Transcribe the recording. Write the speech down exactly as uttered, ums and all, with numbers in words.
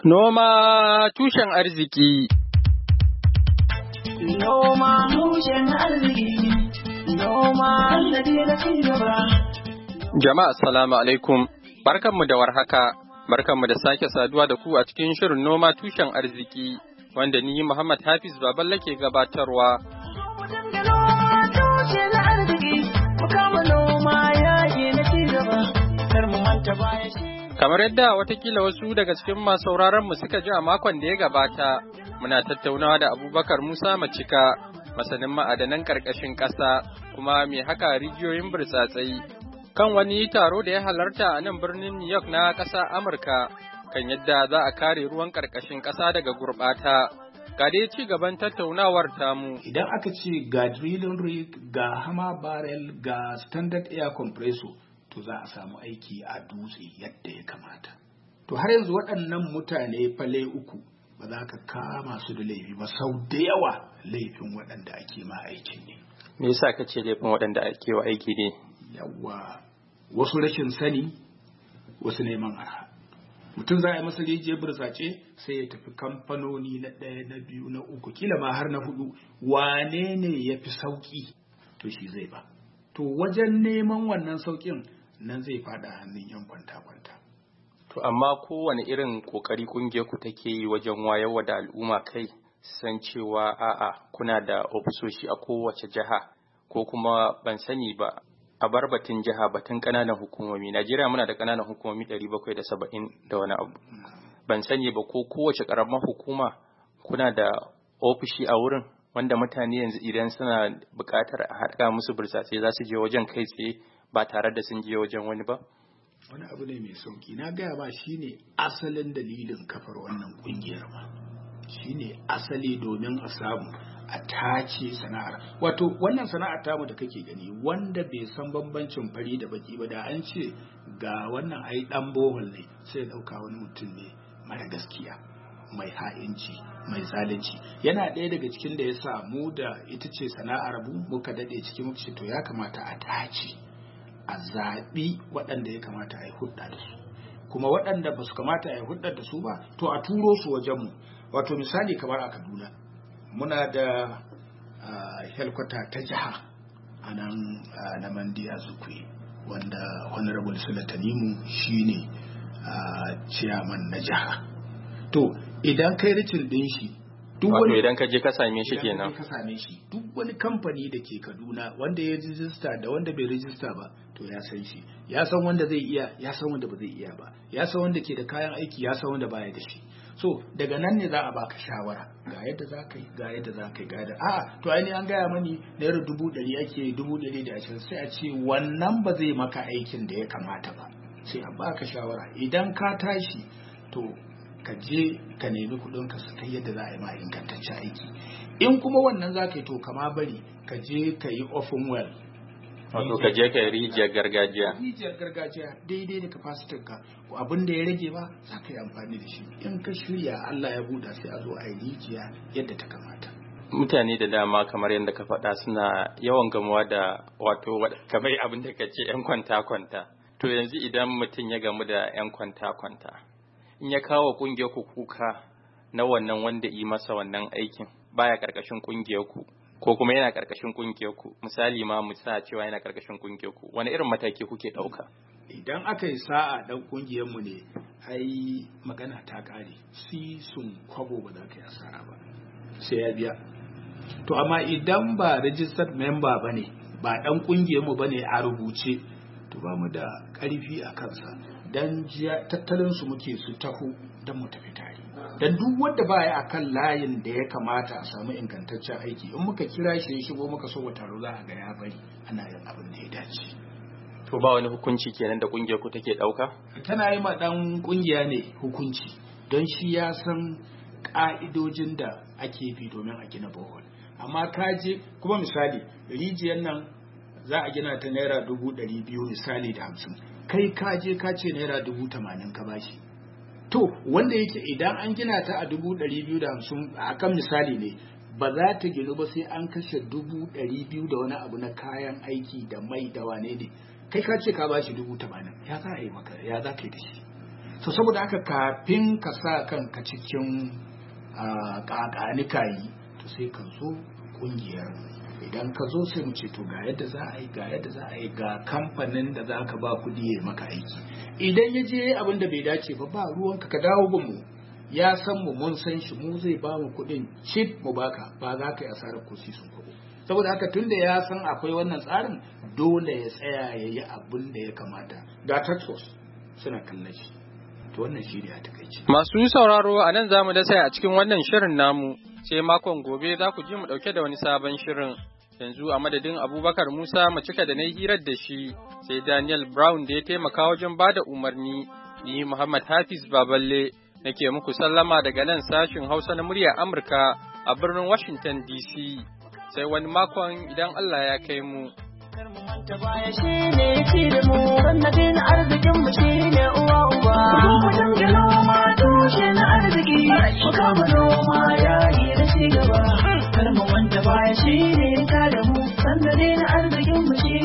Noma tushen arziki. Noma tushen arziki. Noma sannadi na cigaba. Jama'a assalamu alaikum. Barkanmu da warhaka. Barkanmu da sake saduwa da ku a cikin shirin noma tushen arziki wanda ni Muhammad Hafiz Baballe ke gabatarwa. Kamar yadda watakila wasu daga cikin masu sauraron mu suka ji a makon da ya gabata, muna tattaunawa da Abubakar Musa Macika, masanin ma'adanan ƙarƙashin ƙasa, kuma mai haka rijiyoyin burtsatsai, kan wani taro da ya halarta a nan birnin New York na ƙasa Amurka, kan yadda za a kare ruwan ƙarƙashin ƙasa daga gurɓata. Ga dai ci gaban tattaunawar tamu. Idan aka ce ga drilling rig, ga hammer barrel, ga standard air compressor, to za a samu aiki a dutse yadda ya kamata. To har yanzu waɗannan mutane fale uku ba za ka kama su da laifi ba, sau da yawa laifin waɗanda ake ma aikin ne. Me yasa ka ce laifin waɗanda ake wa aiki ne? Yawa, wasu rashin sani, wasu neman arha. Mutum za a yi masa rijiyar burtsace sai ya tafi kamfanoni na ɗaya, na biyu, na uku, kila ma har na hudu. Wane ne ya fi sauƙi? To shi zai ba. To wajen neman wannan sauƙin nan zai fada hannun yan kwanta-kwanta. To amma kowane irin kokari kungiyar ku take yi wajen wayarwa da al'umma kai san cewa a'a kuna da ofisoshi a kowace jiha, ko kuma ban sani ba a bar batun jiha, batun kananan hukumomi. Najeriya muna da kananan hukumomi ɗari bakwai da saba'in da wani abu. Ban sani ba ko kowace karamar hukuma kuna da ofishi a wurin wanda mutane yanzu idan suna buƙatar a haɗa musu burtsatse za su je wajen kai tsaye ba tare da sun je wajen wani ba? Wani abu ne mai sauki. Na gaya ba shi ne asalin dalilin kafar wannan ƙungiyar ma. Shi ne asali domin a samu a tace sana'ar. Wato wannan sana'ar tamu da kake gani, wanda bai san bambancin fari da baki ba, da an ce ga wannan ai ɗan bohol ne, sai ɗauka wani mutum ne mara gaskiya, mai ha'inci, mai zalunci. Yana ɗaya daga cikin da ya sa mu da ita ce sana'ar mu muka daɗe cikin muka ce to ya kamata a tace, a zaɓi waɗanda ya kamata a yi hudda da su, kuma waɗanda ba su kamata a yi hudda da su ba to a turo su wajenmu. Wato misali kamar a Kaduna muna da helkwata ta jiha a nan na Mandiya Zukwe, wanda Honorable Sule Tanimu shine chairman na jiha. To idan kai ricin din shi, duk wani idan ka je ka same shi kenan ka same shi duk wani kamfani da ke Kaduna wanda ya rijista da wanda bai rijista ba to ya san shi, ya san wanda zai iya, ya san wanda ba zai iya ba, ya san wanda ke da kayan aiki, ya san wanda baya da shi. So daga nan ne za a baka shawara ga yadda za ka yi, ga yadda za ka yi, ga yadda a to ainihin an gaya mani naira dubu ɗari ake, dubu ɗari da ashirin, sai a ce wannan ba zai maka aikin da ya kamata ba, sai a baka shawara. Idan ka tashi to ka je ka nemi kudin ka su kai yadda za a yi ma ingantaccen aiki. In kuma wannan za ka yi to kama bari ka je ka yi open well, wato ka je ka yi rijiyar gargajiya. Rijiyar gargajiya daidai da capacity ka, abin da ya rage ba za ka yi amfani da shi. In ka shirya Allah ya buɗa sai a zo a yi rijiya yadda ta kamata. Mutane da dama kamar yadda ka faɗa suna yawan gamuwa da wato kamar abin da ka ce 'yan kwanta-kwanta. To yanzu idan mutum ya gamu da 'yan kwanta-kwanta, in ya kawo kungiyar ku kuka na wannan wanda yi masa wannan aikin baya karkashin kungiyar ku, ko kuma yana karkashin kungiyar ku, misali ma mu sa cewa yana karkashin kungiyar ku, wani irin mataki kuke dauka? Idan aka yi sa'a dan kungiyar mu ne, ai magana ta kare, si sun kwabo ba za ka yi asara ba, sai ya biya. To amma idan ba registered member bane, ba dan kungiyar mu bane a rubuce, to ba mu da karfi a kansa. Dan tattalin su muke su taho don mu tafi tare. Dan duk wanda baya akan layin da ya kamata a samu ingantaccen aiki, in muka kira shi ya shigo muka so mu taro, za a ga ya bari ana yin abin da ya dace. To ba wani hukunci kenan da kungiyar ku take dauka? Tana yi ma dan kungiya ne hukunci, don shi ya san ka'idojin da ake bi domin a gina bohol. Amma kaje kuma misali rijiyar nan za a gina ta naira dubu ɗari biyu misali da hamsin, kai ka je ka ce naira dubu tamanin ka bashi. To wanda yake idan an gina ta a dubu ɗari biyu da hamsin a kan misali ne, ba za ta ginu ba sai an kashe dubu ɗari biyu da wani abu na kayan aiki da mai da wane ne. Kai ka ce ka bashi dubu tamanin, ya za a yi maka, ya za ka yi da shi? so saboda haka kafin ka sa kanka cikin kakanikayi to sai ka zo kungiyar. Idan ka zo sai mu ce to ga yadda za a yi ga yadda za a yi ga kamfanin da za ka ba kuɗi ya maka aiki. Idan ya je abin da bai dace ba ba ruwanka ka dawo gun mu, ya san mu mun san shi, mu zai ba mu kuɗin chip mu baka, ba za ka yi asarar ko sisun kuɗi. Saboda haka tunda ya san akwai wannan tsarin dole ya tsaya ya yi abin da ya kamata. Ga taxos suna kallon shi. To wannan shi ne a takaice. Masu sauraro a nan zamu da sai a cikin wannan shirin namu, sai makon gobe za ku ji mu dauke da wani sabon shirin. Yanzu a madadin Abubakar Musa mu cika da na hirar da shi, sai Daniel Brown da ya taimaka wajen bada umarni, ni Muhammad Hafiz Baballe nake muku sallama daga nan sashin Hausa na muryar Amurka a birnin Washington D C. Sai wani makon idan Allah ya kai mu. Ta baya shi ne ci da mu, sannadin arzikin mu shi ne uwa uba. Mutum ya noma tushe na arziki, mu kama noma yayi da ci gaba. Kar mu manta baya shi ne ta da mu, sannadin arzikin mu shi